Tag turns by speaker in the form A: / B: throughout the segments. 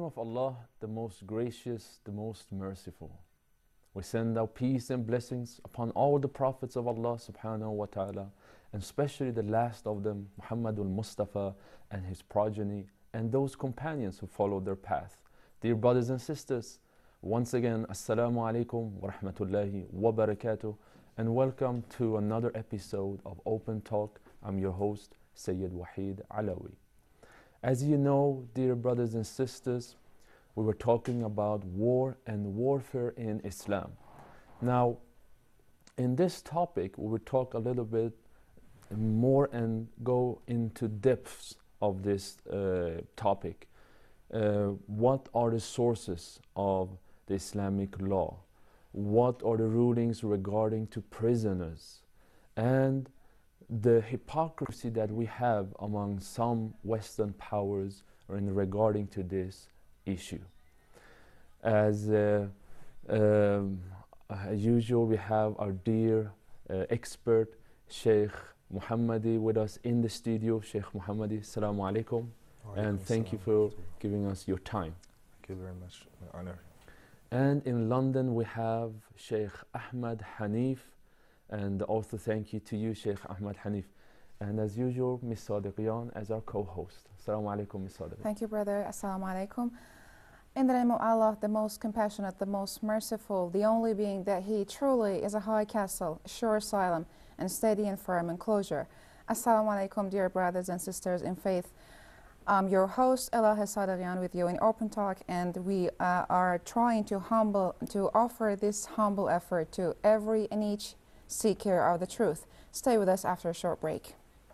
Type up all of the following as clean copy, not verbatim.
A: of Allah, the most gracious, the most merciful. We send our peace and blessings upon all the prophets of Allah subhanahu wa ta'ala, and especially the last of them, Muhammadul Mustafa and his progeny, and those companions who followed their path. Dear brothers and sisters, once again, Assalamu alaikum wa rahmatullahi wa barakatuh, and welcome to another episode of Open Talk. I'm your host, Sayyid Wahid Alawi. As you know, dear brothers and sisters, we were talking about war and warfare in Islam. Now, in this topic, we will talk a little bit more and go into depths of this topic. What are the sources of the Islamic law? What are the rulings regarding to prisoners? And the hypocrisy that we have among some Western powers in regarding to this issue. As usual, we have our dear expert, Sheikh Muhammadi, with us in the studio. Sheikh Muhammadi, Assalamu alaikum, and thank you for giving us your time.
B: Thank you very much, my honor.
A: And in London, we have Sheikh Ahmad Hanif, and also thank you to you, Sheikh Ahmad Hanif. And as usual, Ms. Sadiqiyan as our co-host. Assalamu alaikum, Ms. Sadiq.
C: Thank you, brother. Assalamu alaikum. In the name of Allah, the most compassionate, the most merciful, the only being that He truly is a high castle, sure asylum, and steady and firm enclosure. Assalamu alaikum, dear brothers and sisters in faith. I'm your host, Ella Sadiqiyan, with you in Open Talk, and we are trying to offer this humble effort to every and each seeker of the truth. Stay with us after a short break.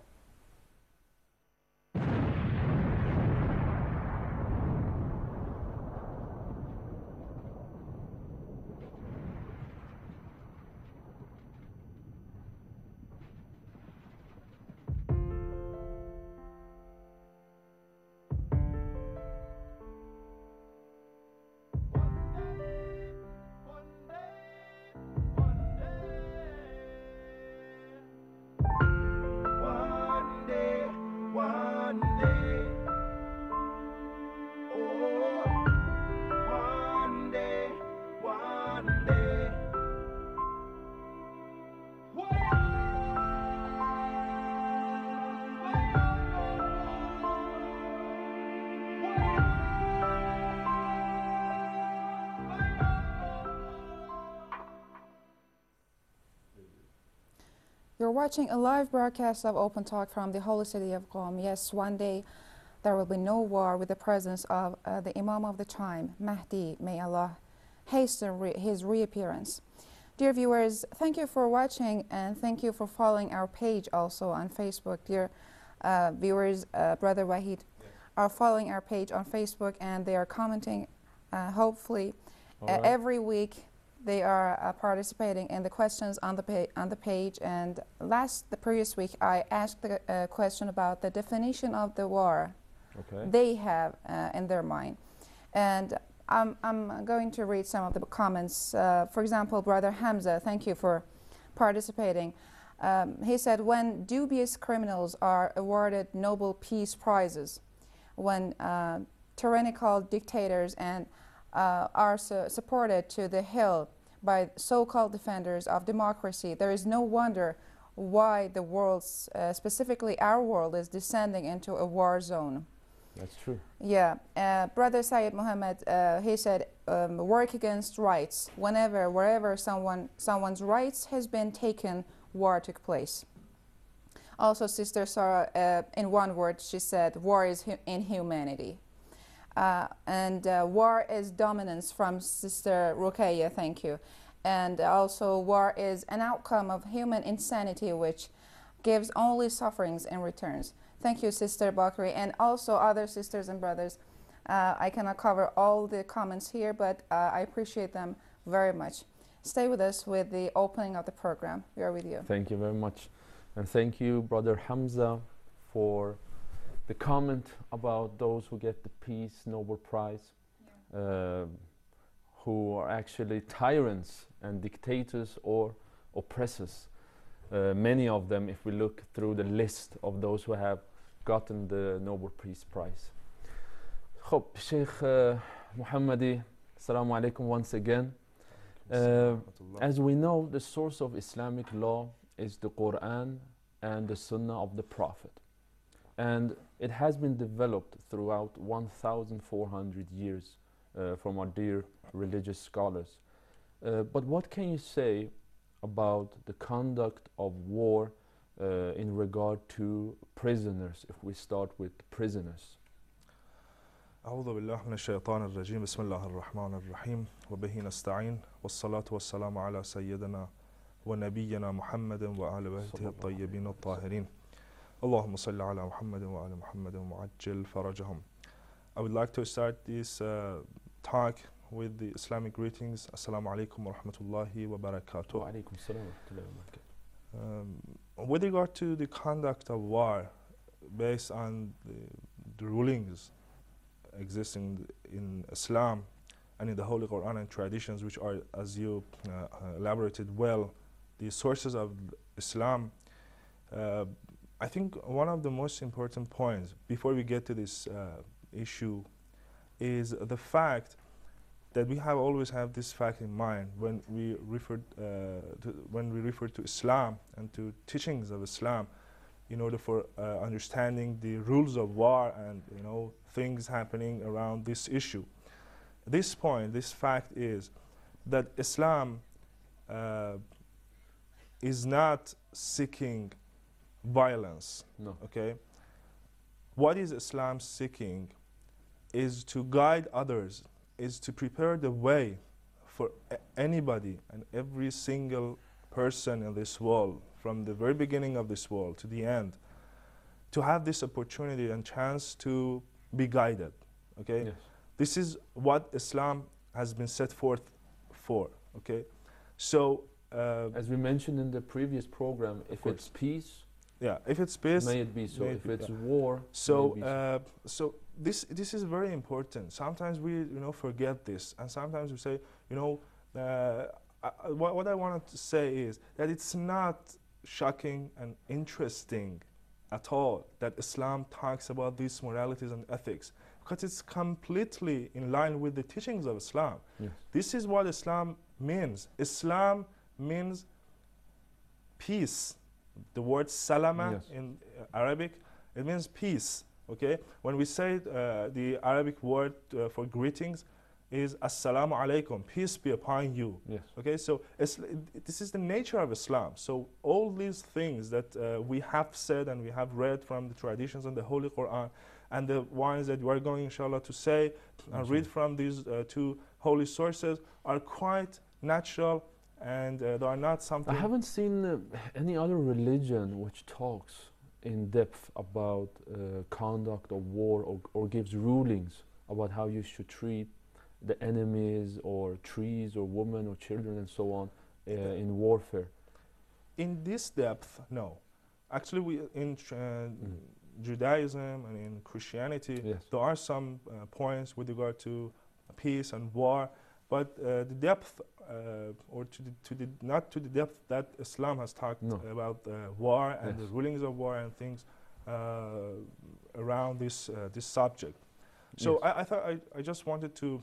C: You're watching a live broadcast of Open Talk from the holy city of Qom. Yes, one day there will be no war with the presence of the Imam of the time, Mahdi. May Allah hasten his reappearance. Dear viewers, thank you for watching and thank you for following our page also on Facebook. Dear viewers, Brother Wahid are following our page on Facebook and they are commenting hopefully every week. They are participating in the questions on the page. And the previous week, I asked a question about the definition of the war they have in their mind. And I'm going to read some of the comments. For example, Brother Hamza, thank you for participating. He said, when dubious criminals are awarded Nobel Peace Prizes, when tyrannical dictators and are supported to the hill by so-called defenders of democracy, there is no wonder why the world, specifically our world, is descending into a war zone.
A: That's true.
C: Yeah. Brother Sayyid Muhammad, he said, work against rights. Wherever someone's rights has been taken, war took place. Also, Sister Sarah, in one word, she said, war is inhumanity. And war is dominance from Sister Ruqayya, thank you. And also war is an outcome of human insanity which gives only sufferings in returns. Thank you, Sister Bakri, and also other sisters and brothers. I cannot cover all the comments here, but I appreciate them very much. Stay with us with the opening of the program. We are with you.
A: Thank you very much. And thank you, Brother Hamza, for the comment about those who get the Peace Nobel Prize, who are actually tyrants and dictators or oppressors. Many of them, if we look through the list of those who have gotten the Nobel Peace Prize. خب Sheikh Muhammadi, Assalamu alaikum once again. As we know, the source of Islamic law is the Quran and the Sunnah of the Prophet. And it has been developed throughout 1,400 years from our dear religious scholars. But what can you say about the conduct of war in regard to prisoners, if we start with prisoners?
B: أعوذ بالله من الشيطان الرجيم بسم الله الرحمن الرحيم وبه نستعين والصلاة والسلام على سيدنا ونبينا محمد وآل بيته الطيبين الطاهرين اللهم صل على محمد وآل محمد وعجل فرجهم. I would like to start this talk with the Islamic greetings. Assalamu alaikum wa rahmatullahi wa barakatuh.
A: Wa alaikum salam wa rahmatullahi wa barakatuh.
B: With regard to the conduct of war based on the rulings existing in Islam and in the Holy Quran and traditions, which are, as you elaborated well, the sources of Islam, I think one of the most important points before we get to this issue is the fact that we have always have this fact in mind when we refer to Islam and to teachings of Islam, in order for understanding the rules of war and things happening around this issue. This point, this fact is that Islam is not seeking violence.
A: No.
B: Okay. What is Islam seeking is to guide others, is to prepare the way for anybody and every single person in this world, from the very beginning of this world to the end, to have this opportunity and chance to be guided. Okay.
A: Yes.
B: This is what Islam has been set forth for. Okay. So
A: as we mentioned in the previous program, if it's peace,
B: yeah, if it's peace,
A: may it be so. If it's
B: yeah.
A: war,
B: so
A: may it be
B: so this is very important. Sometimes we forget this, and sometimes we say what I wanted to say is that it's not shocking and interesting at all that Islam talks about these moralities and ethics, because it's completely in line with the teachings of Islam.
A: Yes.
B: This is what Islam means. Islam means peace. The word salama
A: Yes.
B: in Arabic, it means peace. Okay, when we say the Arabic word for greetings is assalamu alaikum, peace be upon you.
A: Yes.
B: Okay, so this is the nature of Islam. So all these things that we have said and we have read from the traditions and the Holy Quran, and the ones that we are going, inshallah, to say and read from these two holy sources are quite natural, and they are not something.
A: I haven't seen any other religion which talks in depth about conduct of war or gives rulings about how you should treat the enemies or trees or women or children and so on in warfare.
B: In this depth, no. Actually, we in Judaism and in Christianity,
A: Yes.
B: there are some points with regard to peace and war, but the depth, or not to the depth that Islam has talked
A: No.
B: about war and
A: Yes.
B: the rulings of war and things around this subject. So
A: Yes.
B: I thought I just wanted to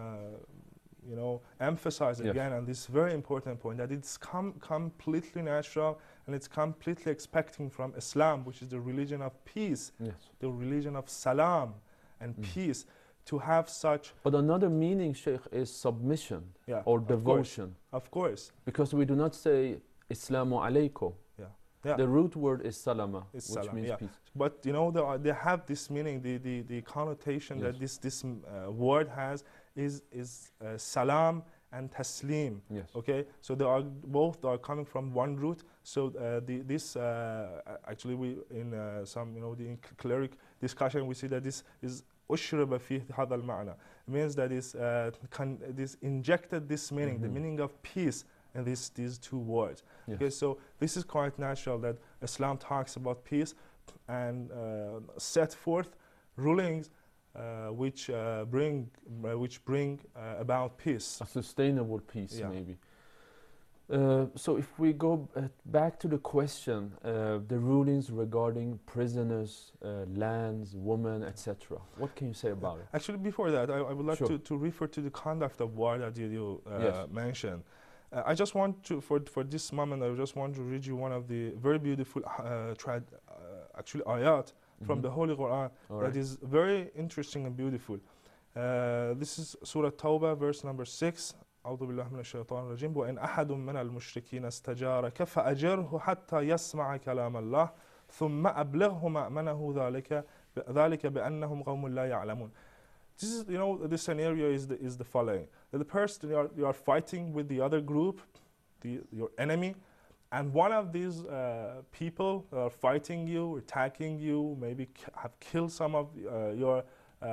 B: emphasize
A: Yes.
B: again on this very important point, that it's completely natural and it's completely expecting from Islam, which is the religion of peace,
A: Yes.
B: the religion of salam and peace, to have such.
A: But another meaning, Sheikh, is submission
B: Yeah,
A: or
B: of
A: devotion.
B: Of course.
A: Because we do not say Islamu alaikum.
B: Yeah.
A: The root word is salama,
B: It's
A: which
B: salam,
A: means
B: yeah.
A: peace.
B: But they have this meaning, the connotation
A: Yes.
B: that this word has is salam and taslim.
A: Yes.
B: Okay, so they are coming from one root. So this actually we in some the cleric discussion we see that this is أشرب فيه هذا المعنى. It means that this injected this meaning, the meaning of peace in these two words.
A: Yes.
B: Okay, so this is quite natural that Islam talks about peace and set forth rulings which bring about peace.
A: A sustainable peace,
B: Yeah.
A: maybe. So if we go back to the question, the rulings regarding prisoners, lands, women, etc. What can you say about it?
B: Actually, before that, I would like
A: Sure.
B: to refer to the conduct of war that you
A: Yes.
B: mentioned. I just want to, for this moment, I just want to read you one of the very beautiful, actually, ayat from the Holy Quran
A: All
B: that
A: right.
B: is very interesting and beautiful. This is Surah Tawbah, verse number 6. أعوذ بالله من الشيطان الرجيم وإن أحد من المشركين استجارك فأجره حتى يسمع كلام الله ثم أبلغه مأمنه ذلك بأنهم قوم لا يعلمون. This is, the scenario is the following: that the person you are fighting with the other group, your enemy, and one of these people are fighting you, attacking you, maybe have killed some of your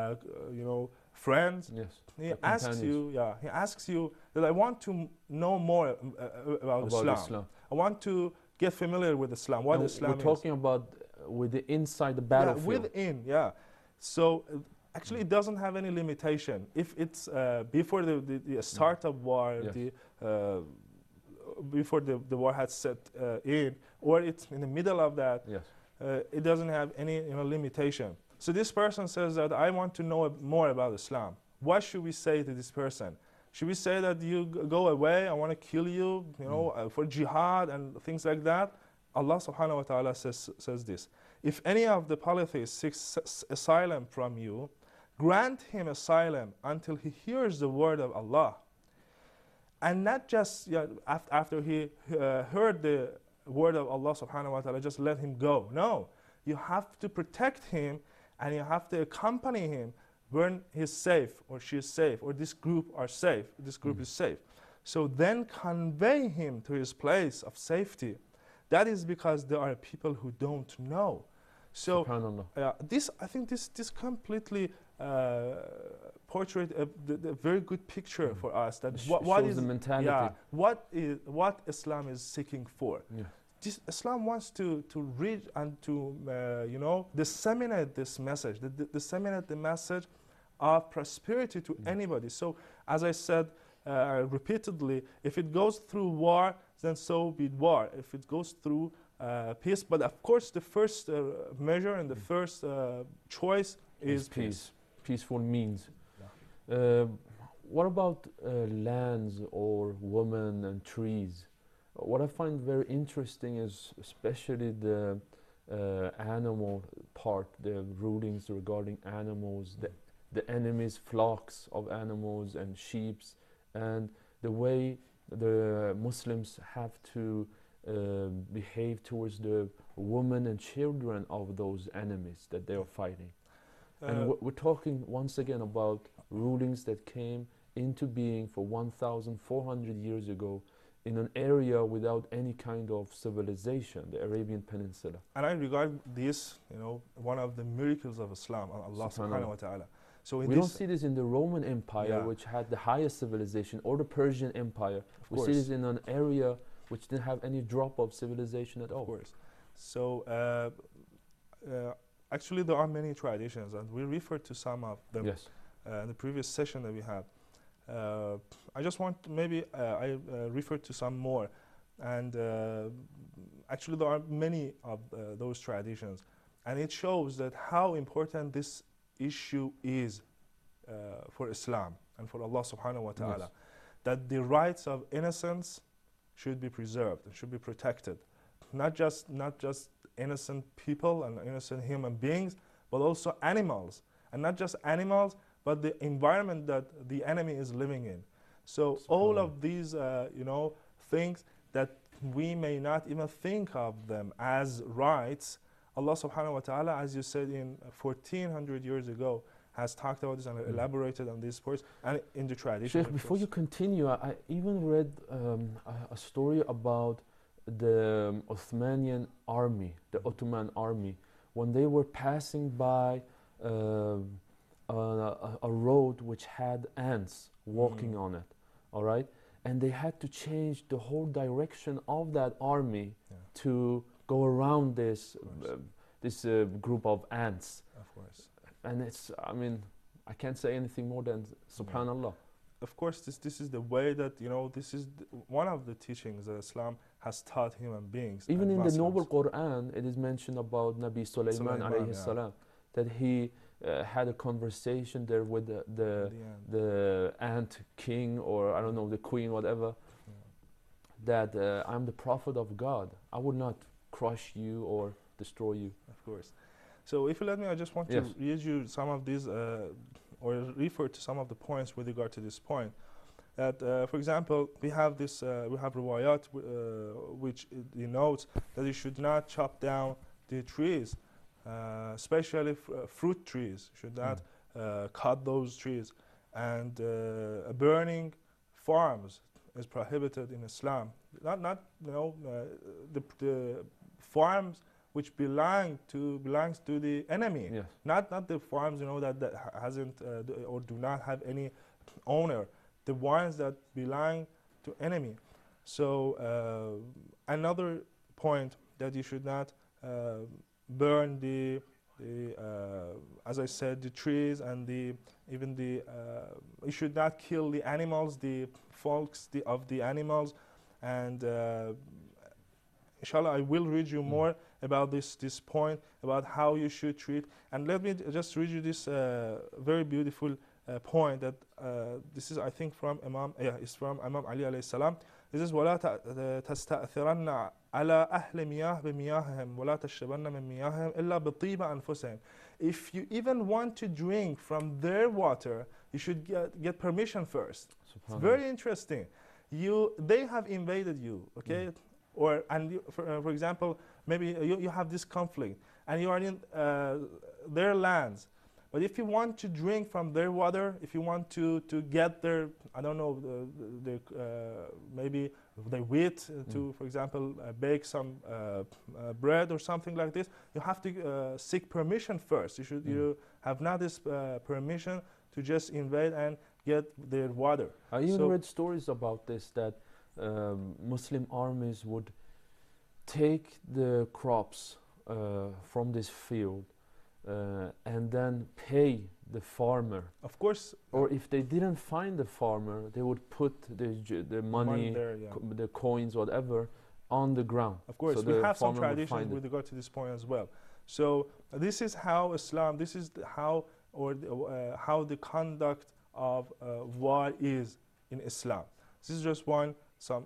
B: friends.
A: Yes.
B: He
A: The
B: asks
A: companions.
B: you, he asks you that I want to know more about Islam. I want to get familiar with Islam. What
A: And
B: Islam
A: we're
B: is.
A: talking about with the inside the
B: Yeah,
A: battlefield.
B: within, yeah. So actually, it doesn't have any limitation. If it's before the start of war,
A: Yes.
B: before the war had set in, or it's in the middle of that,
A: Yes.
B: it doesn't have any limitation. So this person says that I want to know more about Islam. What should we say to this person? Should we say that you go away, I want to kill you, for jihad and things like that? Allah subhanahu wa ta'ala says this: if any of the polytheists seeks asylum from you, grant him asylum until he hears the word of Allah. And not just after he heard the word of Allah subhanahu wa ta'ala, just let him go. No, you have to protect him and you have to accompany him when he's safe or she is safe or this group are safe, this group is safe. So then convey him to his place of safety. That is because there are people who don't know. So
A: Subhanallah.
B: I think this completely portrayed a very good picture for us that what
A: shows
B: is
A: the mentality.
B: what Islam is seeking for.
A: Yeah.
B: Islam wants to read and to disseminate this message, disseminate the message of prosperity to anybody. So as I said repeatedly, if it goes through war, then so be war. If it goes through peace, but of course the first measure and the first choice is peace.
A: Peaceful means.
B: Yeah.
A: What about lands or women and trees? What I find very interesting is especially the animal part, the rulings regarding animals, the enemies, flocks of animals and sheep, and the way the Muslims have to behave towards the women and children of those enemies that they are fighting. And we're talking once again about rulings that came into being for 1,400 years ago in an area without any kind of civilization, the Arabian Peninsula.
B: And I regard this, one of the miracles of Islam, Allah subhanahu wa ta'ala. So
A: We don't see this in the Roman Empire,
B: Yeah.
A: which had the highest civilization, or the Persian Empire. We see
B: course.
A: this in an area which didn't have any drop of civilization at all.
B: Of course. So actually there are many traditions and we referred to some of them
A: Yes.
B: in the previous session that we had. I just want I referred to some more, and actually there are many of those traditions, and it shows that how important this issue is for Islam and for Allah subhanahu wa ta'ala,
A: Yes.
B: that the rights of innocence should be preserved and should be protected, not just innocent people and innocent human beings, but also animals, and not just animals, but the environment that the enemy is living in. So all of these, things that we may not even think of them as rights, Allah subhanahu wa ta'ala, as you said, in 1400 years ago, has talked about this and elaborated on these points and in the tradition.
A: Sheikh, before you continue, I even read a story about the Ottomanian army, the Ottoman army, when they were passing by a road which had ants walking on it, all right? And they had to change the whole direction of that army to go around this group of ants.
B: Of course.
A: And I can't say anything more than subhanallah.
B: of course, this is the way that, this is one of the teachings that Islam has taught human beings.
A: Even
B: and
A: in the
B: Muslims.
A: Noble Quran, it is mentioned about Nabi Sulaiman alayhi
B: yeah.
A: salam, that he had a conversation there with the ant king, or I don't know, the queen, whatever, that I'm the prophet of God. I would not crush you or destroy you.
B: Of course. So if you let me, I just want to read you some of these, or refer to some of the points with regard to this point. That, for example, we have riwayat which denotes that you should not chop down the trees, especially fruit trees. You should not cut those trees. And burning farms is prohibited in Islam. Not the farms which belongs to the enemy.
A: Yes.
B: Not the farms that hasn't or do not have any owner. The ones that belong to enemy. So another point, that you should not burn the as I said, the trees, and even you should not kill the animals, the folks of the animals. And inshallah, I will read you more about this point, about how you should treat. And let me just read you this very beautiful point that this is, I think, from it's from Imam Ali alayhi salam. This is وَلَا تَسْتَأْثِرَنَّ عَلَى أَهْلِ مِيَاهِ بِمِيَاهِهِمْ وَلَا تَشْرَبَنَّ مِنْ مِيَاهِهِمْ إِلَّا بِطِيبَ أَنفُسِهِمْ. If you even want to drink from their water, you should get permission first. It's very interesting. They have invaded you, okay? For example, maybe you have this conflict and you are in their lands. But if you want to drink from their water, if you want to get their, I don't know, maybe the wheat to, for example, bake some bread or something like this, you have to seek permission first. You have not this permission to just invade and get their water.
A: I even read stories about this, that Muslim armies would take the crops from this field and then pay the farmer.
B: Of course.
A: Or if they didn't find the farmer, they would put the money
B: there,
A: the coins, whatever, on the ground.
B: Of course,
A: so
B: we have some traditions with regard to this point as well. So this is how Islam, this is how the conduct of war is in Islam. This is just some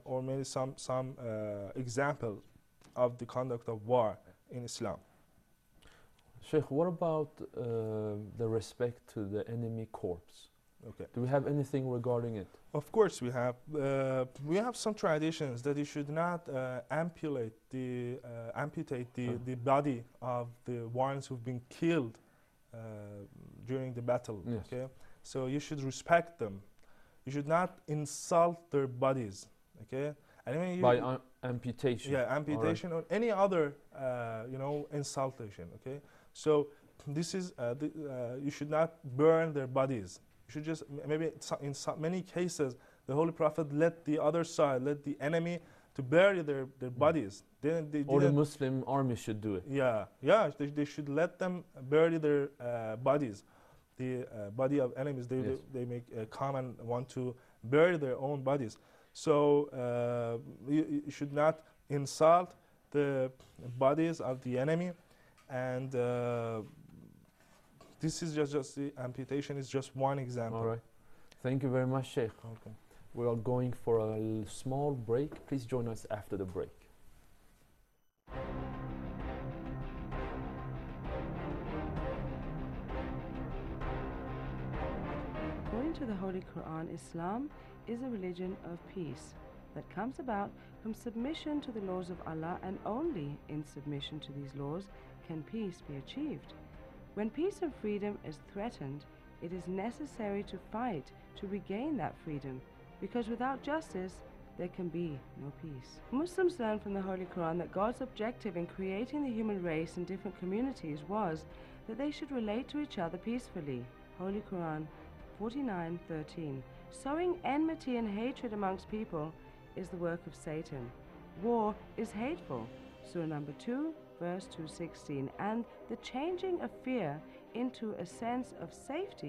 B: example of the conduct of war in Islam.
A: Sheikh, what about the respect to the enemy corpse?
B: Okay.
A: Do we have anything regarding it?
B: Of course we have. We have some traditions that you should not amputate the body of the ones who've been killed during the battle.
A: Yes.
B: Okay. So you should respect them. You should not insult their bodies. Okay. And
A: by amputation.
B: Yeah, amputation or any other insultation. Okay. So this is you should not burn their bodies. You should just, maybe in many cases, the Holy Prophet let the other side, let the enemy to bury their bodies.
A: Or the Muslim army should do it.
B: Yeah, they should let them bury their bodies. The body of enemies, they may come and want to bury their own bodies. So you should not insult the bodies of the enemy. And this is just the amputation is just one example.
A: All right. Thank you very much, Sheikh.
B: Okay.
A: We are going for a small break. Please join us after the break.
D: According to the Holy Quran, Islam is a religion of peace that comes about from submission to the laws of Allah, and only in submission to these laws can peace be achieved. When peace and freedom is threatened, it is necessary to fight to regain that freedom, because without justice, there can be no peace. Muslims learn from the Holy Quran that God's objective in creating the human race in different communities was that they should relate to each other peacefully. Holy Quran 49:13. Sowing enmity and hatred amongst people is the work of Satan. War is hateful. Surah number 2, verse 216. And the changing of fear into a sense of safety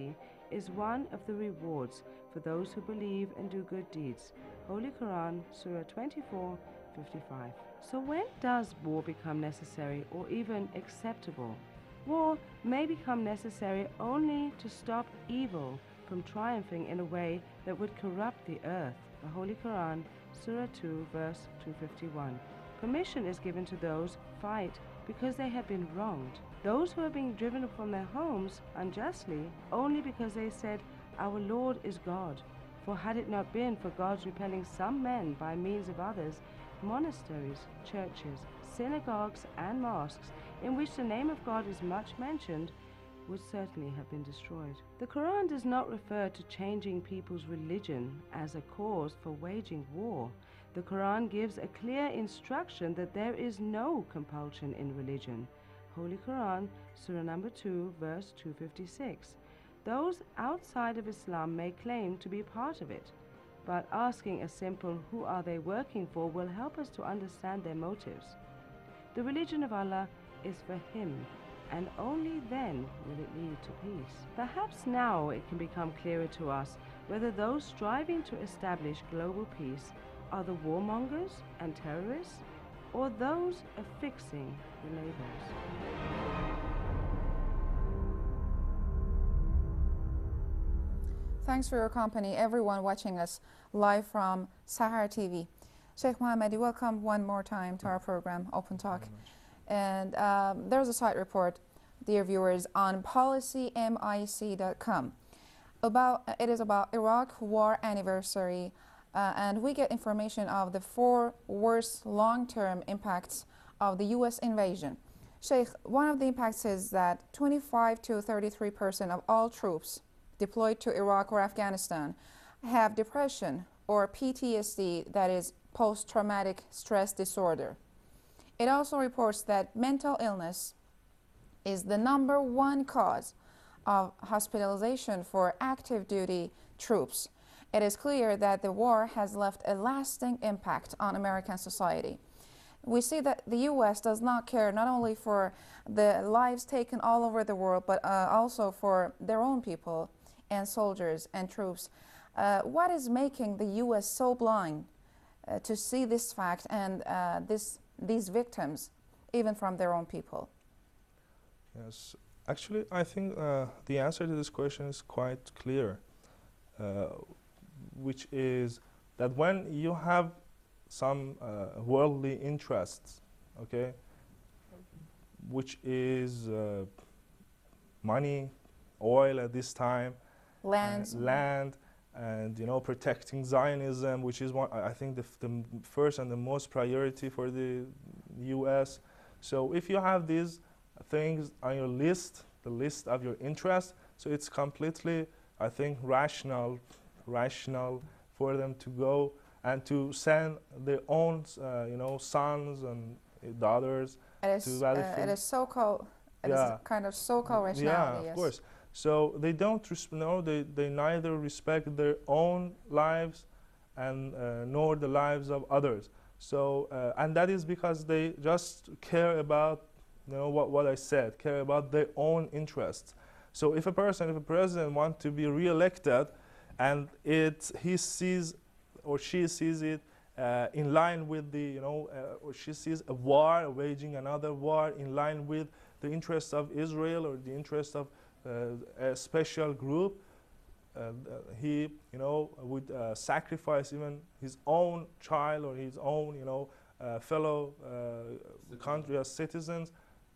D: is one of the rewards for those who believe and do good deeds. Holy Quran, Surah 24:55. So when does war become necessary or even acceptable? War may become necessary only to stop evil from triumphing in a way that would corrupt the earth. The Holy Quran, Surah 2, verse 251. Permission is given to those who fight because they have been wronged. Those who are being driven from their homes unjustly only because they said, "Our Lord is God." For had it not been for God's repelling some men by means of others, monasteries, churches, synagogues and mosques in which the name of God is much mentioned would certainly have been destroyed. The Quran does not refer to changing people's religion as a cause for waging war. The Quran gives a clear instruction that there is no compulsion in religion. Holy Quran, Surah number 2, verse 256. Those outside of Islam may claim to be part of it, but asking a simple "who are they working for" will help us to understand their motives. The religion of Allah is for Him, and only then will it lead to peace. Perhaps now it can become clearer to us whether those striving to establish global peace are the warmongers and terrorists, or those affixing the labels.
C: Thanks for your company, everyone watching us live from Sahara TV. Sheikh Mohammadi, welcome one more time to our program, Open Talk. And there's a site report, dear viewers, on policymic.com. It is about Iraq war anniversary, and we get information of the 4 worst long-term impacts of the U.S. invasion. Sheikh, one of the impacts is that 25 to 33% of all troops deployed to Iraq or Afghanistan have depression or PTSD, that is post-traumatic stress disorder. It also reports that mental illness is the #1 cause of hospitalization for active duty troops. It is clear that the war has left a lasting impact on American society. We see that the U.S. does not care not only for the lives taken all over the world, but also for their own people and soldiers and troops. What is making the U.S. so blind to see this fact and these victims, even from their own people?
B: Yes, actually, I think the answer to this question is quite clear, which is that when you have some worldly interests, okay, which is money, oil at this time, land, and protecting Zionism, which is one, I think the first and the most priority for the U.S. So if you have these things on your list, the list of your interests, so it's completely, I think, rational for them to go and to send their own, sons and daughters to battlefield.
C: It is so-called, it is kind of so-called rationality.
B: Yeah, of course. So they don't, they neither respect their own lives and nor the lives of others. So, and that is because they just care about, what I said, care about their own interests. So if a president wants to be re-elected, and he sees or she sees it in line with the, or she sees a war, waging another war in line with the interests of Israel or the interests of a special group, he, would sacrifice even his own child or his own, fellow country citizens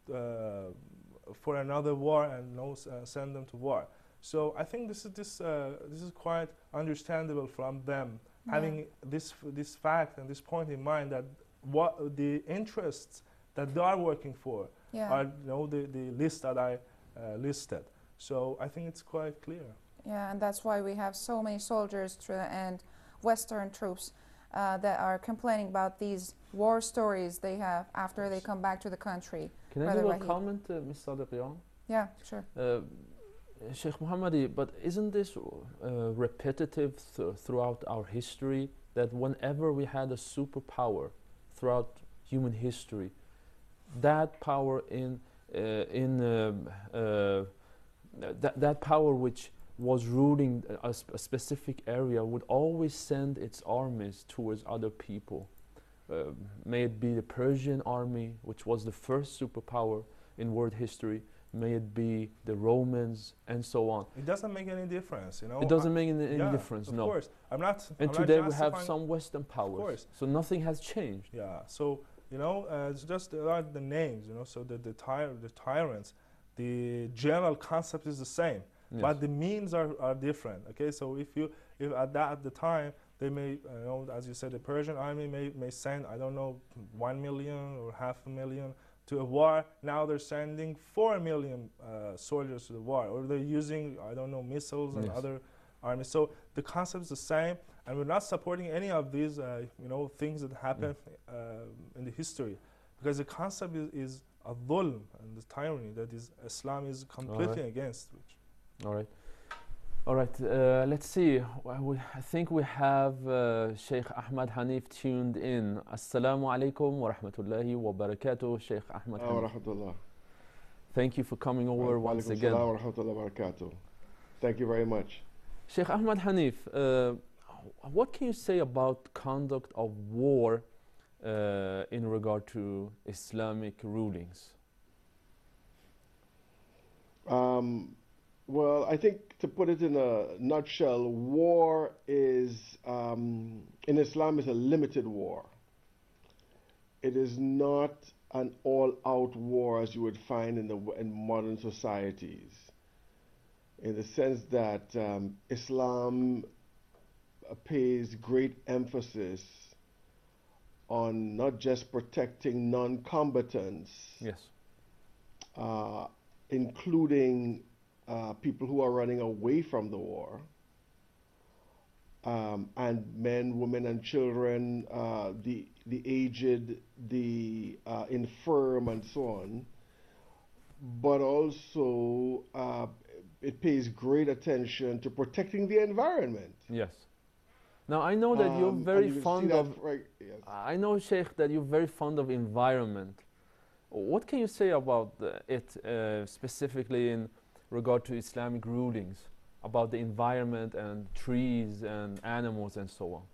B: for another war and send them to war. So I think this is quite understandable from them, having this fact and this point in mind, that what the interests that they are working for are the list that I listed. So I think it's quite clear.
C: Yeah, and that's why we have so many soldiers and Western troops that are complaining about these war stories they have after they come back to the country.
A: Can I do a comment, Ms. Sadiqian?
C: Yeah, sure.
A: Sheikh Mohammadi, but isn't this repetitive throughout our history, that whenever we had a superpower throughout human history, that power that power which was ruling a specific area would always send its armies towards other people. May it be the Persian army, which was the first superpower in world history, may it be the Romans, and so on.
B: It doesn't make any difference, you know.
A: It doesn't make any
B: yeah,
A: difference,
B: of
A: no.
B: course. I'm not.
A: And
B: I'm
A: today
B: not
A: we have
B: justifying-
A: some Western powers,
B: course.
A: so nothing has changed.
B: Yeah. So you know, it's just like the names, you know. So the tyrants, the general concept is the same,
A: Yes.
B: but the means are different. Okay. So if at the time they may, you know, as you said, the Persian army may send, I don't know, 1 million or 500,000 to a war. Now they're sending 4 million soldiers to the war, or they're using, I don't know, missiles and
A: Yes.
B: other armies. So the concept is the same, and we're not supporting any of these, you know, things that happen in the history, because the concept is a dhulm and the tyranny that is Islam is completely against.
A: All right. All right, let's see. I think we have Sheikh Ahmad Hanif tuned in. Assalamu alaikum wa rahmatullahi wa barakatuh, Sheikh Ahmad Hanif. Thank you for coming over once again.
E: Wa rahmatullahi wa barakatuh. Thank you very much.
A: Sheikh Ahmad Hanif, what can you say about conduct of war in regard to Islamic rulings?
E: Well, I think to put it in a nutshell, war is, in Islam, is a limited war. It is not an all-out war as you would find in modern societies, in the sense that Islam pays great emphasis on not just protecting non-combatants,
A: Yes.
E: Including people who are running away from the war, and men, women, and children, the aged, the infirm, and so on. But also, it pays great attention to protecting the environment.
A: Yes. Now I know that you're
E: And
A: very
E: you can see
A: fond
E: that
A: of.
E: yes.
A: I know, Sheikh, that you're very fond of environment. What can you say about it specifically in regard to Islamic rulings, about the environment and trees and animals and so on?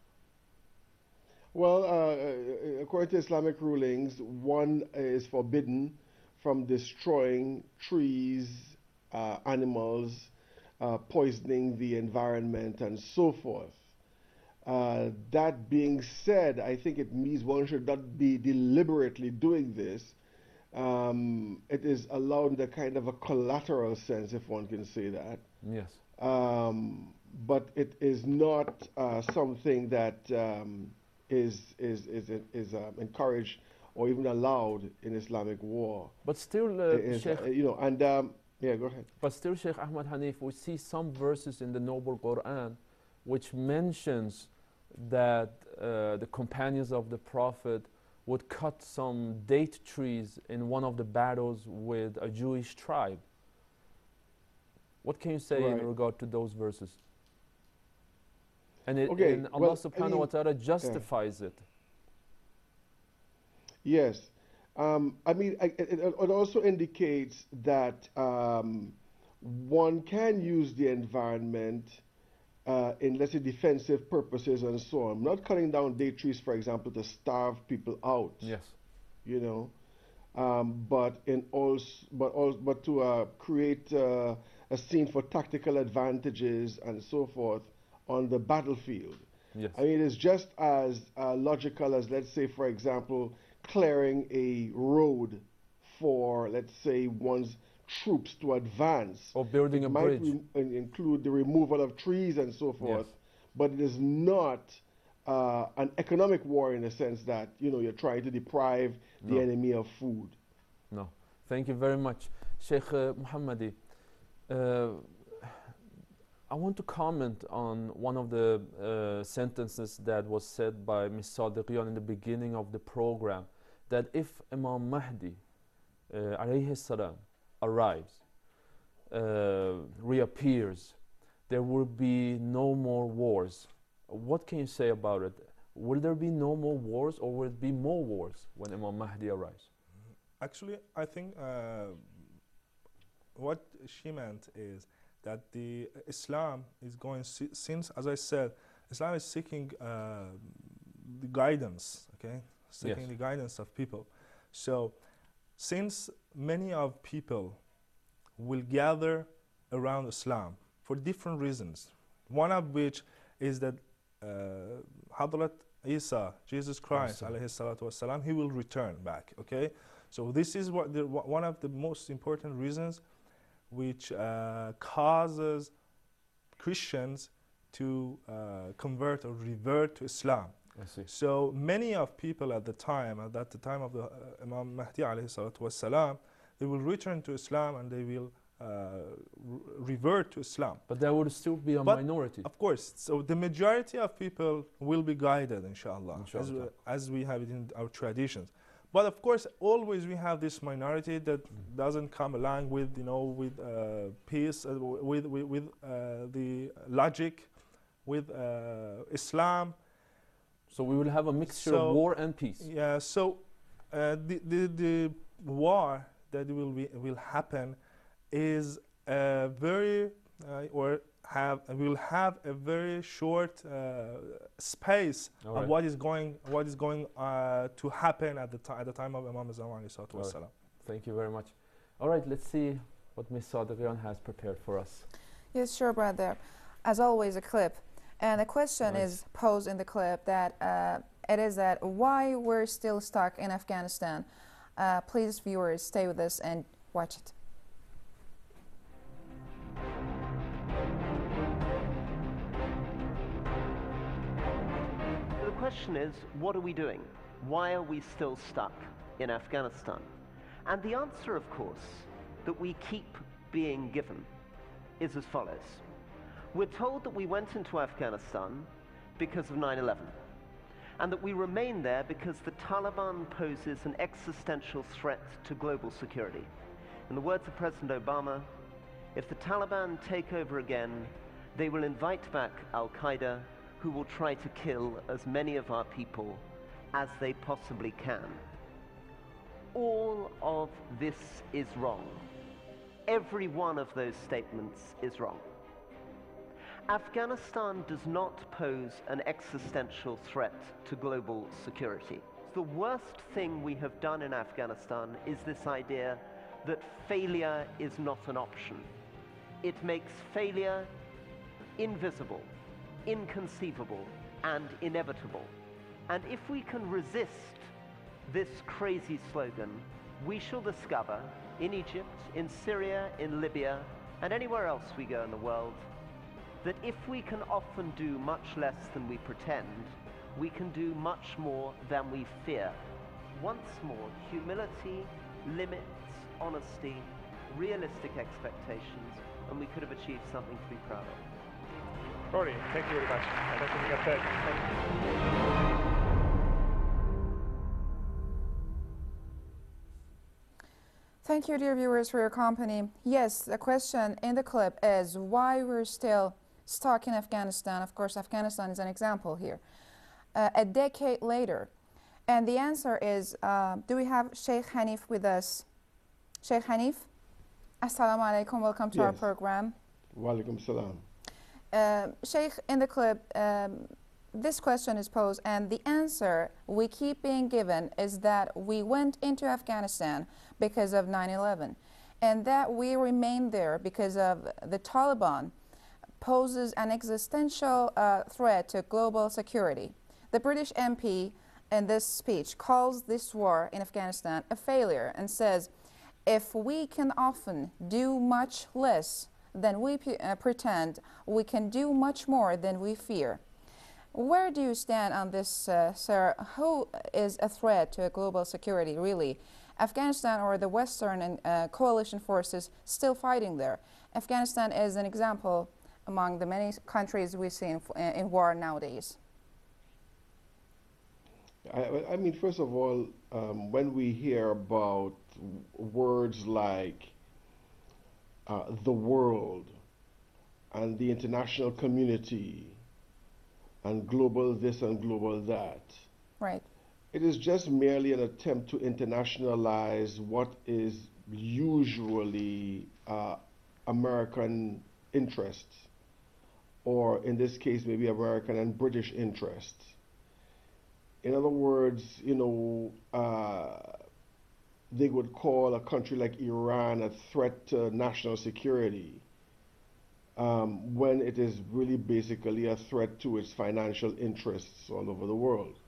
E: Well, according to Islamic rulings, one is forbidden from destroying trees, animals, poisoning the environment, and so forth. That being said, I think it means one should not be deliberately doing this. It is allowed in the kind of a collateral sense, if one can say that.
A: Yes.
E: But it is not something that is encouraged or even allowed in Islamic war.
A: But still, Sheikh,
E: you know, and yeah, go ahead.
A: but still, Sheikh Ahmad Hanif, we see some verses in the Noble Quran which mentions that the companions of the Prophet would cut some date trees in one of the battles with a Jewish tribe. What can you say in
E: Right.
A: regard to those verses? And,
E: Okay,
A: and Allah
E: well,
A: subhanahu
E: I mean,
A: wa ta'ala justifies it.
E: Yes. I mean, it also indicates that one can use the environment in, let's say, defensive purposes and so on. Not cutting down date trees, for example, to starve people out.
A: Yes.
E: You know, but to create a scene for tactical advantages and so forth on the battlefield.
A: Yes.
E: I mean, it's just as logical as, let's say, for example, clearing a road for, let's say, one's troops to advance.
A: Or building a
E: Might
A: bridge.
E: include the removal of trees and so forth, but it is not an economic war in the sense that, you know, you're trying to deprive the
A: No.
E: enemy of food.
A: No. Thank you very much. Sheikh Muhammadi, I want to comment on one of the sentences that was said by Ms. Sadiqian in the beginning of the program, that if Imam Mahdi alayhi salam arrives, reappears, there will be no more wars. What can you say about it? Will there be no more wars, or will it be more wars when Imam Mahdi arrives?
B: Actually, I think what she meant is that the Islam is going, since, as I said, Islam is seeking the guidance, okay? Seeking
A: Yes.
B: the guidance of people. So, since many of people will gather around Islam for different reasons, one of which is that Hadrat Isa, Jesus Christ,
A: Awesome.
B: alayhi salatu wasalam, he will return back, okay? So this is what one of the most important reasons which causes Christians to convert or revert to Islam.
A: I see.
B: So many of people at the time of the Imam Mahdi alayhi salatu wasalam, they will return to Islam and they will revert to Islam.
A: But there would still be a
B: But
A: minority.
B: Of course, so the majority of people will be guided, inshallah,
A: Inshallah.
B: as we have it in our traditions. But of course, always we have this minority that doesn't come along with, with peace, with the logic, with Islam.
A: So we will have a mixture
B: So-
A: of war and peace.
B: Yeah. So the war that will happen is very will have a very short space
A: All
B: of
A: right.
B: what is going to happen at the time of Imam Azam alayhi salatu
A: All right.
B: wassalam.
A: Thank you very much. All right, let's see what Ms. Sadiqian has prepared for us.
C: Yes, sure, brother. As always, a clip. And the question
A: Nice.
C: is posed in the clip that it is that why we're still stuck in Afghanistan. Please, viewers, stay with us and watch it.
F: The question is, what are we doing? Why are we still stuck in Afghanistan? And the answer, of course, that we keep being given is as follows. We're told that we went into Afghanistan because of 9/11, and that we remain there because the Taliban poses an existential threat to global security. In the words of President Obama, if the Taliban take over again, they will invite back Al-Qaeda, who will try to kill as many of our people as they possibly can. All of this is wrong. Every one of those statements is wrong. Afghanistan does not pose an existential threat to global security. The worst thing we have done in Afghanistan is this idea that failure is not an option. It makes failure invisible, inconceivable, and inevitable. And if we can resist this crazy slogan, we shall discover in Egypt, in Syria, in Libya, and anywhere else we go in the world, that if we can often do much less than we pretend, we can do much more than we fear. Once more, humility, limits, honesty, realistic expectations, and we could have achieved something to be proud of.
G: Rory, thank you very much. I don't think I said. Thank you.
C: Thank you, dear viewers, for your company. Yes, the question in the clip is why we're still stuck in Afghanistan. Of course, Afghanistan is an example here. A decade later. And the answer is, do we have Sheikh Hanif with us? Sheikh Hanif? Assalamu alaikum, welcome to our
E: Yes.
C: program.
E: Walaikum salam.
C: Sheikh, in the clip, this question is posed, and the answer we keep being given is that we went into Afghanistan because of 9/11, and that we remained there because of the Taliban poses an existential threat to global security. The British MP in this speech calls this war in Afghanistan a failure and says, if we can often do much less than we pretend, we can do much more than we fear. Where do you stand on this, sir? Who is a threat to global security, really? Afghanistan or the Western and coalition forces still fighting there? Afghanistan is an example among the many countries we see in war nowadays.
E: I mean, first of all, when we hear about words like the world and the international community and global this and global that,
C: Right.
E: it is just merely an attempt to internationalize what is usually American interests, or in this case, maybe American and British interests. In other words, they would call a country like Iran a threat to national security, when it is really basically a threat to its financial interests all over the world.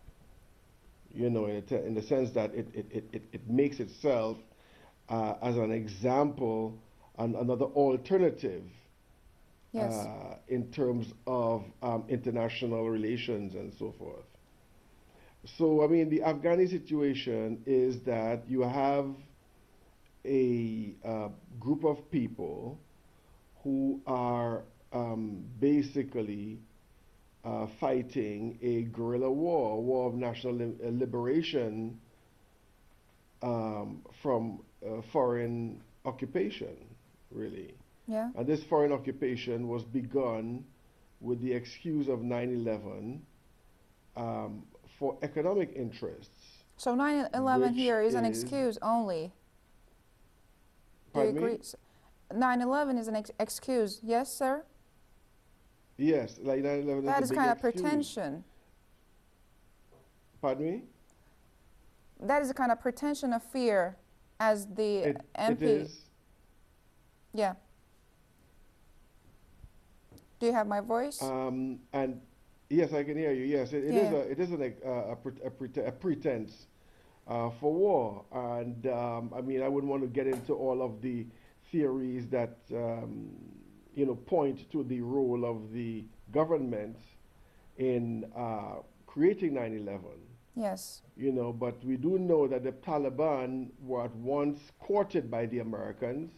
E: In the sense that it makes itself as an example and another alternative,
C: Yes.
E: in terms of international relations and so forth. So, I mean, the Afghani situation is that you have a group of people who are basically fighting a guerrilla war, a war of national liberation from foreign occupation, really.
C: Yeah.
E: And this foreign occupation was begun with the excuse of 9/11 for economic interests.
C: So 9/11
E: Which
C: here is an
E: is-
C: excuse only. Do you
E: Pardon me?
C: agree? 9/11 is an excuse, yes, sir?
E: Yes, like 9/11
C: That
E: is
C: is
E: a big
C: kind of
E: excuse.
C: pretension.
E: Pardon me?
C: That is a kind of pretension of fear as the
E: It
C: MP.
E: is.
C: Yeah. Do you have my voice?
E: And yes, I can hear you. Yes, it
C: Yeah.
E: is a pretense for war. And I mean, I wouldn't want to get into all of the theories that point to the role of the government in creating 9/11.
C: Yes.
E: But we do know that the Taliban were at once courted by the Americans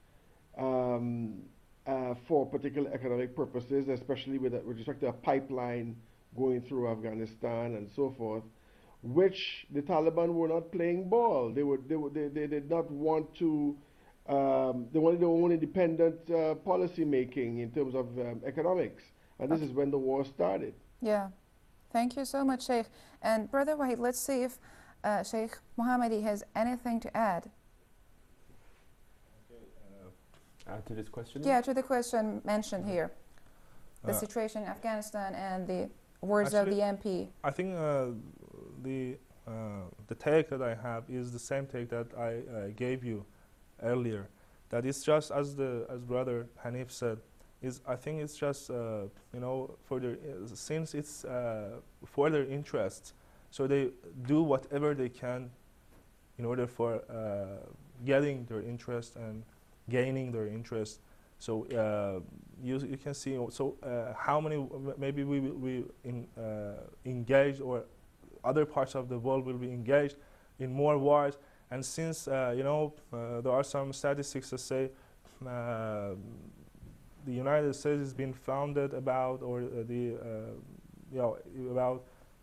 E: for particular economic purposes, especially with respect to a pipeline going through Afghanistan and so forth, which the Taliban were not playing ball. They did not want to. They wanted their own independent policy making in terms of economics, and this is when the war started.
C: Yeah. Thank you so much, Sheikh. And Brother Wahid, let's see if Sheikh Mohammadi has anything to add.
A: Add to this question?
C: Yeah, to the question mentioned here, the
B: Uh,
C: situation in Afghanistan and the words of the MP.
B: I think the take that I have is the same take that I gave you earlier. That it's just as Brother Hanif said. I think it's just since it's for their interests, so they do whatever they can in order for getting their interest and gaining their interest. So you can see how many maybe we engage, or other parts of the world will be engaged in more wars. And since there are some statistics that say the United States has been founded about about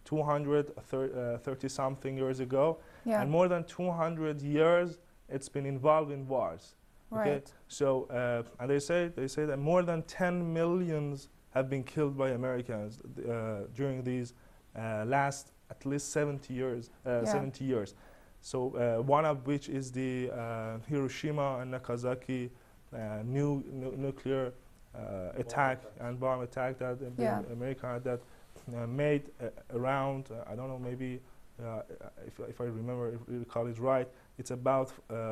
B: 230 something years ago,
C: Yeah.
B: and more than 200 years it's been involved in wars. Okay?
C: Right.
B: So and they say that more than 10 millions have been killed by Americans during these last at least 70 years. 70 years. So one of which is the Hiroshima and Nagasaki nuclear attack and bomb attack that America had that made around I don't know, maybe if I remember, if I recall it right, it's about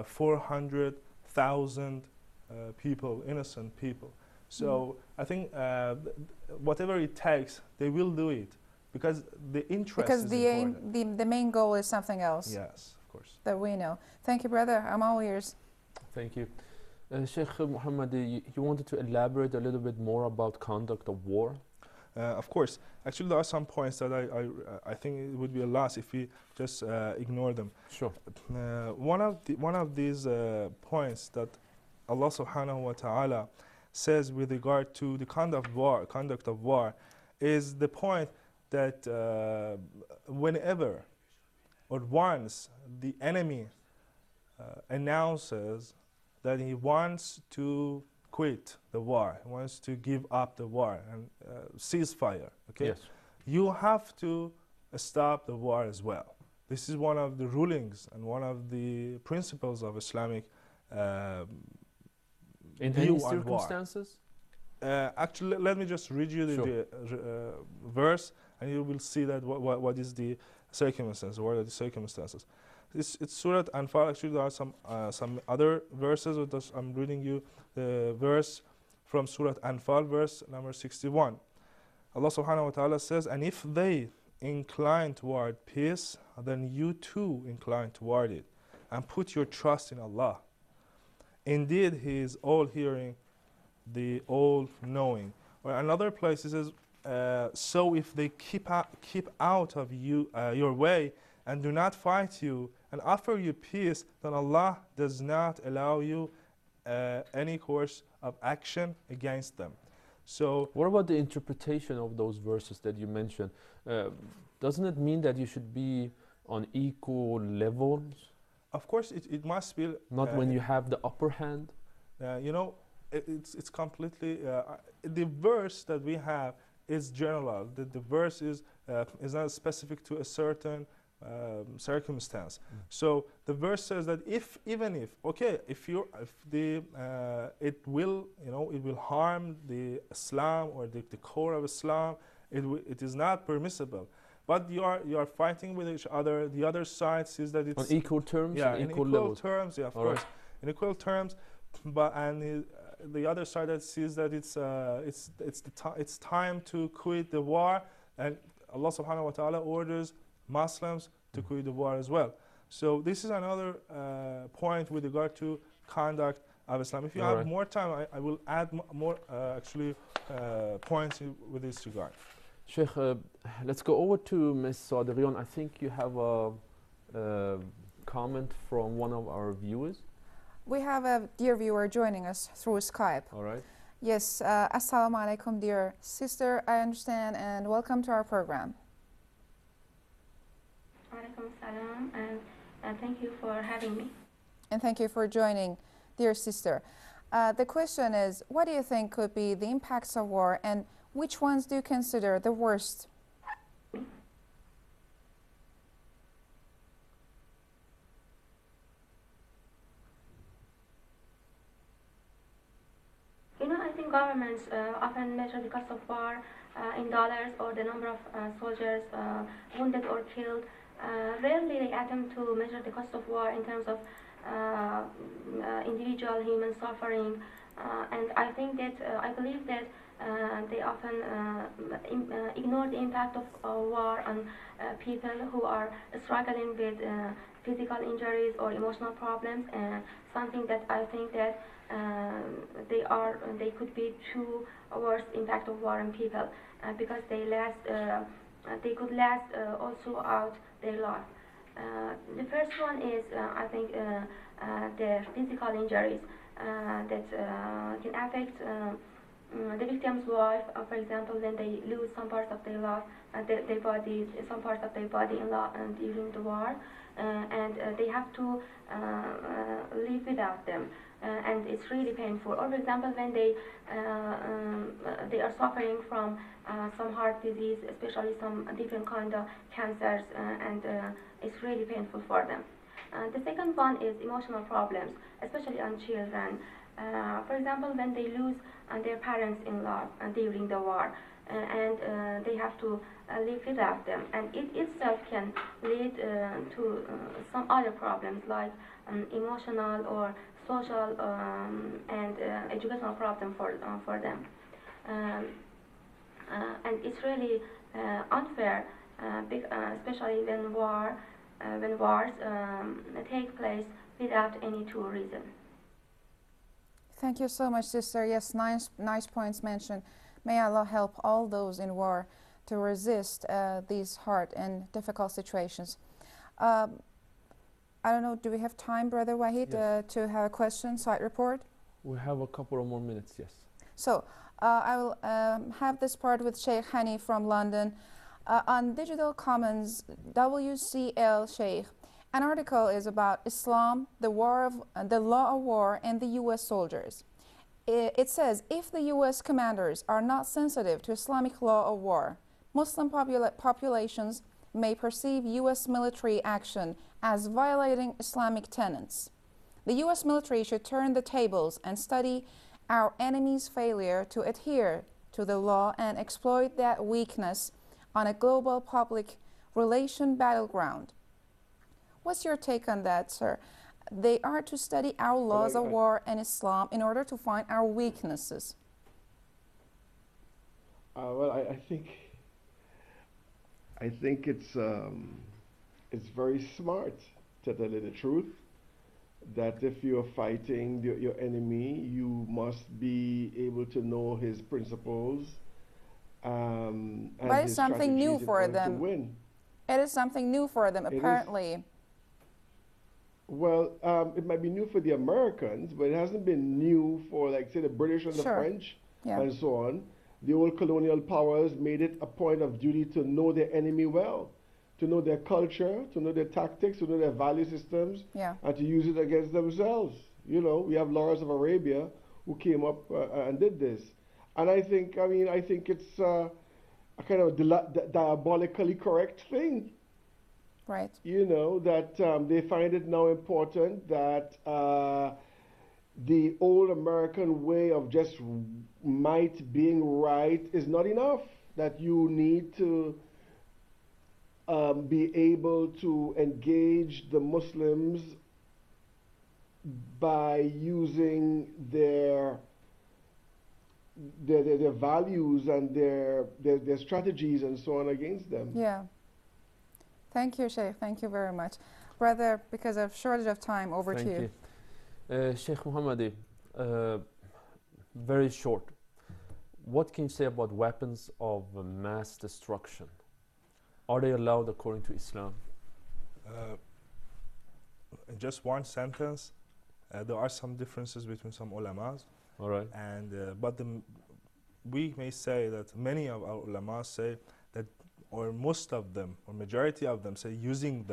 B: 400,000 people, innocent people. So I think whatever it takes, they will do it because the interest
C: Because
B: is
C: the
B: important.
C: the main goal is something else.
B: Yes, of course.
C: That we know. Thank you, brother. I'm all ears.
A: Thank you. Sheikh Mohammed, you wanted to elaborate a little bit more about conduct of war?
B: Of course. Actually, there are some points that I think it would be a loss if we just ignore them.
A: Sure.
B: One of these points that Allah Subhanahu wa Taala says with regard to the conduct of war, is the point that whenever or once the enemy announces that he wants to quit the war, he wants to give up the war and ceasefire, okay?
A: Yes.
B: You have to stop the war as well. This is one of the rulings and one of the principles of Islamic
A: In
B: view
A: any
B: on war.
A: circumstances?
B: Actually, let me just read you
A: Sure.
B: the verse, and you will see that what is the circumstances, what are the circumstances. It's Surah Anfal. Actually, there are some other verses. I'm reading you the verse from Surah Anfal, verse number 61. Allah subhanahu wa ta'ala says, and if they incline toward peace, then you too incline toward it, and put your trust in Allah. Indeed, He is all-hearing, the all-knowing. Or another place it says, so if they keep out of your way and do not fight you and offer you peace, then Allah does not allow you any course of action against them. So,
A: What about the interpretation of those verses that you mentioned? Doesn't it mean that you should be on equal levels?
B: of course, it must be
A: Not when you have the upper hand?
B: you know, it's completely the verse that we have is general. The verse is not specific to a certain circumstance. So the verse says that if it will harm the Islam or the core of Islam, it is not permissible. But you are fighting with each other. The other side sees that it's
A: On equal terms?
B: yeah,
A: and
B: in
A: equal
B: equal
A: levels?
B: terms, yeah, of
A: All
B: course,
A: right.
B: in equal terms. But the other side that sees that it's time to quit the war, and Allah Subhanahu wa Taala orders Muslims to quit the war as well. So this is another point with regard to conduct of Islam. If you
A: All
B: have
A: right.
B: more time, I will add more points with this regard.
A: Sheikh, let's go over to Ms. Sadrian. I think you have a comment from one of our viewers.
C: We have a dear viewer joining us through Skype.
A: All right.
C: Yes, assalamu alaikum, dear sister. I understand, and welcome to our program.
H: Alaikum salam, and thank you for having me.
C: And thank you for joining, dear sister. The question is, what do you think could be the impacts of war, and which ones do you consider the worst?
H: You know, I think governments often measure the cost of war in dollars or the number of soldiers wounded or killed. Rarely they attempt to measure the cost of war in terms of individual human suffering. And I think that, I believe that they often ignore the impact of war on people who are struggling with physical injuries or emotional problems, and something that I think that they could be two worst impact of war on people because they could last also out their life. The first one is I think the physical injuries that can affect the victim's wife, for example, when they lose some parts of their life, their body, some parts of their body during the war, and they have to live without them, and it's really painful. Or, for example, when they are suffering from some heart disease, especially some different kind of cancers, and it's really painful for them. The second one is emotional problems, especially on children. For example, when they lose their parents in law during the war, and they have to live without them, and it itself can lead to some other problems like emotional or social and educational problem for them. And it's really unfair, especially when wars take place without any true reason.
C: Thank you so much, sister. Yes, nice points mentioned. May Allah help all those in war to resist these hard and difficult situations. I don't know, do we have time, Brother Wahid,
A: Yes.
C: to have a question, side report?
A: We have a couple of more minutes, yes.
C: So I will have this part with Sheikh Hani from London. On Digital Commons WCL Sheikh, an article is about Islam, the law of war, and the U.S. soldiers. It says, if the U.S. commanders are not sensitive to Islamic law of war, Muslim populations may perceive U.S. military action as violating Islamic tenets. The U.S. military should turn the tables and study our enemy's failure to adhere to the law and exploit that weakness on a global public relation battleground. What's your take on that, sir? They are to study our laws of war and Islam in order to find our weaknesses.
E: Well, I think it's very smart, to tell you the truth, that if you're fighting your enemy, you must be able to know his principles and
C: but
E: his
C: it's something new
E: strategies in
C: for
E: order to
C: them.
E: win.
C: It is something new for them,
E: It is.
C: apparently.
E: Well, it might be new for the Americans, but it hasn't been new for, like, say, the British and the
C: Sure.
E: French
C: Yeah.
E: and so on. The old colonial powers made it a point of duty to know their enemy well, to know their culture, to know their tactics, to know their value systems,
C: Yeah.
E: and to use it against themselves. You know, we have Lawrence of Arabia who came up and did this. And I think it's a kind of diabolically correct thing.
C: Right.
E: You know, that they find it now important that the old American way of just might being right is not enough, that you need to be able to engage the Muslims by using their values and their strategies and so on against them.
C: Yeah. Thank you, Sheikh. Thank you very much. Brother, because of shortage of time, over to you.
A: Sheikh Muhammadi, very short. What can you say about weapons of mass destruction? Are they allowed according to Islam?
B: In just one sentence, there are some differences between some ulamas.
A: All right.
B: And we may say that many of our ulamas say that, or most of them, or majority of them say using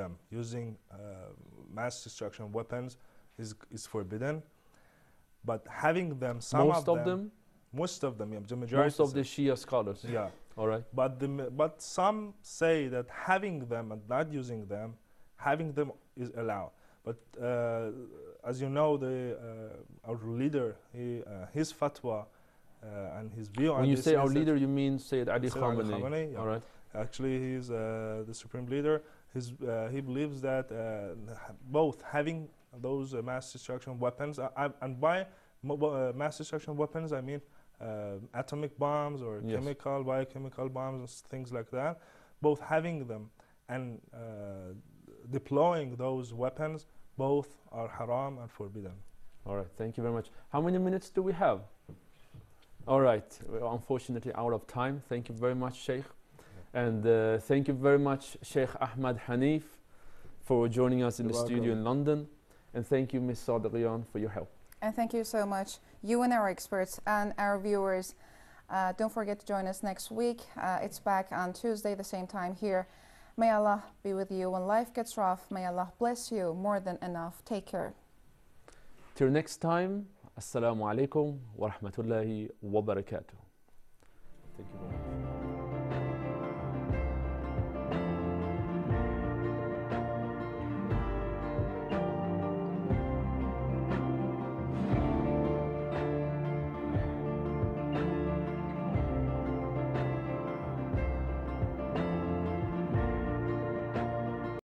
B: mass destruction weapons is forbidden. But having them,
A: Most of them,
B: yeah, the majority.
A: most of the Shia scholars.
B: Yeah.
A: All right.
B: But some say that having them and not using them, having them is allowed. But as you know, our leader, his fatwa and his view on
A: When you
B: this
A: say our
B: is that
A: leader, you mean Sayyid Ali
B: Sayyid Ali
A: Khamenei.
B: Khamenei, yeah.
A: All right.
B: actually he's the supreme leader. He believes that both having those mass destruction weapons, and by mass destruction weapons I mean atomic bombs or
A: Yes.
B: biochemical bombs and things like that, both having them and deploying those weapons, both are haram and forbidden.
A: All right. Thank you very much. How many minutes do we have? All right. We're unfortunately out of time. Thank you very much, Sheikh. And thank you very much, Sheikh Ahmad Hanif, for joining us in
E: You're
A: the studio
E: welcome.
A: in London. And thank you, Ms. Sadiqian, for your help.
C: And thank you so much, you and our experts and our viewers. Don't forget to join us next week. It's back on Tuesday, the same time here. May Allah be with you when life gets rough. May Allah bless you more than enough. Take care.
A: Till next time, Assalamu alaikum wa rahmatullahi wa barakatuh. Thank you very much.